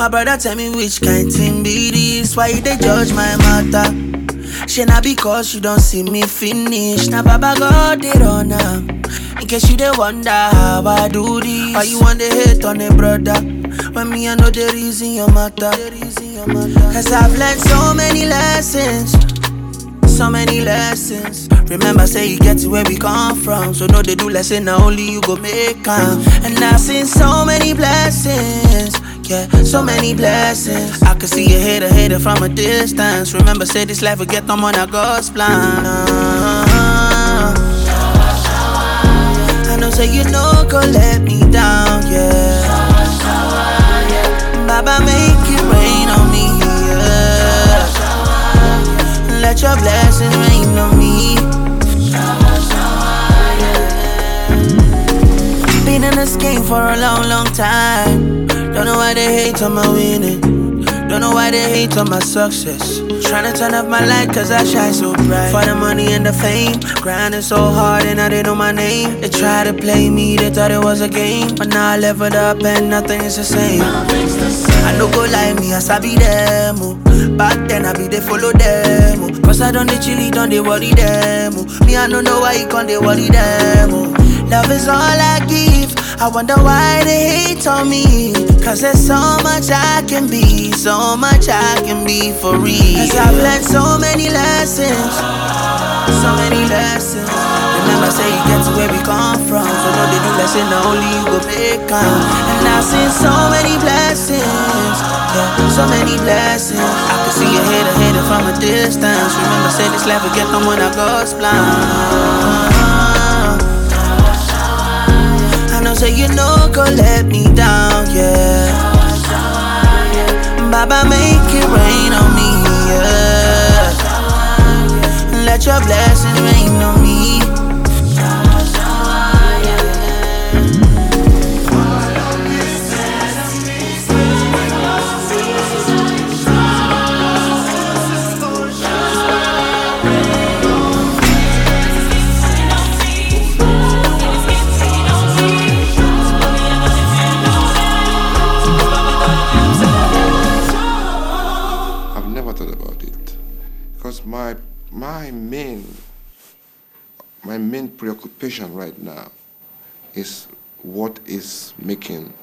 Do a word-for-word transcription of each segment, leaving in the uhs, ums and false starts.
My brother tell me which kind thing be this. Why they judge my matter? She not because you don't see me finish. Now Baba God did on her. In case you dey wonder how I do this. Why you want to hate on a brother when me I know the reason your matter? Cause I've learned so many lessons, so many lessons. Remember say you get to where we come from, so no they do lesson, now only you go make come. And I've seen so many blessings, yeah, so many blessings. I can see a hater, hater from a distance. Remember say this life will get them on a God's plan. I know say you know go let me down, yeah. Baba make it rain on me, yeah. Let your blessings rain on me. Been in this game for a long, long time. Don't know why they hate on my winning. Don't know why they hate on my success. Tryna turn up my light cause I shine so bright. For the money and the fame, grinding so hard and now they know my name. They try to play me, they thought it was a game. But now I leveled up and nothing is the same. I no go like me, I sabi them, oh. Back then I be they follow them, oh. Cause I don't they chilly, don't they worry them, oh. Me I don't know why you can't they worry them, oh. Love is all I give, I wonder why they hate on me. Cause there's so much I can be, so much I can be for real. Cause I've learned so many lessons, so many lessons. Remember say you get to where we come from, so no they do lesson, now only you go make come. And I've seen so many blessings, yeah, so many blessings. I can see a hater, hater from a distance. Remember say this life will get them on a God's plan. I know say you know go let me down, yeah. Baba make it rain on me, yeah. Let your blessings rain on me. Because my my main my main preoccupation right now is what is making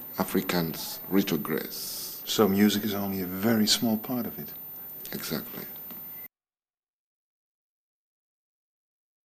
Africans retrogress. So music is only a very small part of it. Exactly.